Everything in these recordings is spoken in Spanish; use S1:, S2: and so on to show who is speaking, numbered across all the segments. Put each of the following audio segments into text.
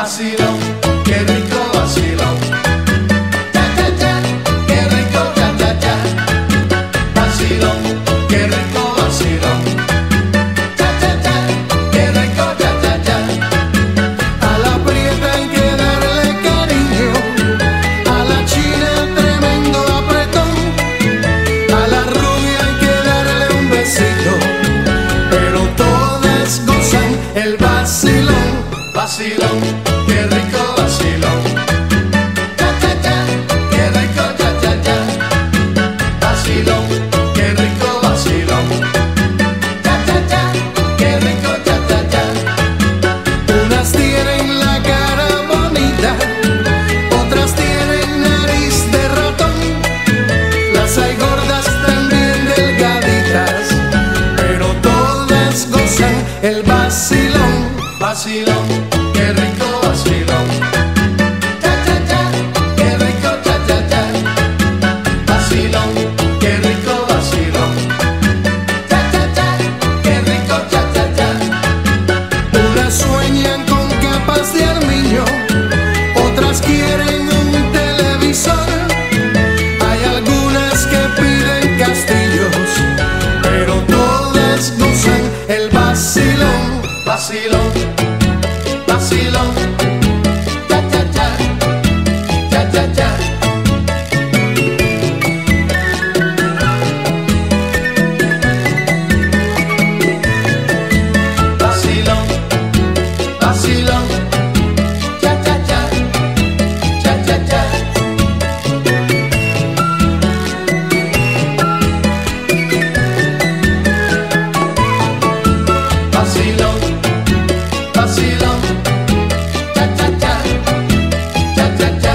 S1: vacilón, qué rico vacilón. Cha, cha, cha, qué rico cha, cha, cha. Vacilón, qué rico vacilón. Cha, cha, cha, qué rico cha, cha, cha.
S2: A la prieta hay que darle cariño, a la china tremendo apretón, a la rubia hay que darle un besito, pero todas gozan el vacilón.
S1: Vacilón, qué rico vacilón. Cha, cha, cha, qué rico cha, cha, cha. Vacilón, qué rico vacilón. Cha, cha, cha, qué rico cha, cha, cha.
S2: Unas tienen la cara bonita, otras tienen nariz de ratón, las hay gordas también delgaditas, pero todas gozan el vacilón.
S1: Vacilón, qué rico vacilón. Cha, cha, cha, qué rico cha, cha, cha. Vacilón, qué rico vacilón. Cha, cha, cha, qué rico cha, cha, cha.
S2: Unas sueñan con capas de armiño, otras quieren un televisor, hay algunas que piden castillos, pero todas gozan el vacilón.
S1: Vacilón, vacilón. Cha, cha, cha. Cha, cha, cha. Vacilón, vacilón. Cha, cha, cha. Cha, cha, cha. Vacilón, vacilón. Cha, cha, cha. Cha, cha, cha.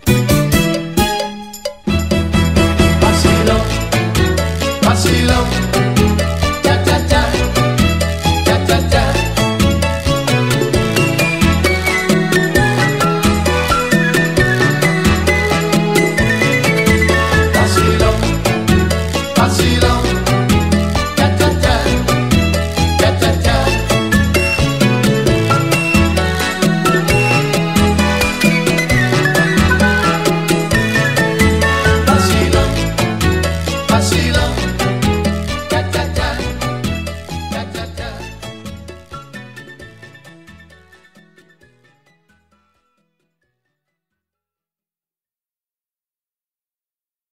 S1: Vacilón, vacilón.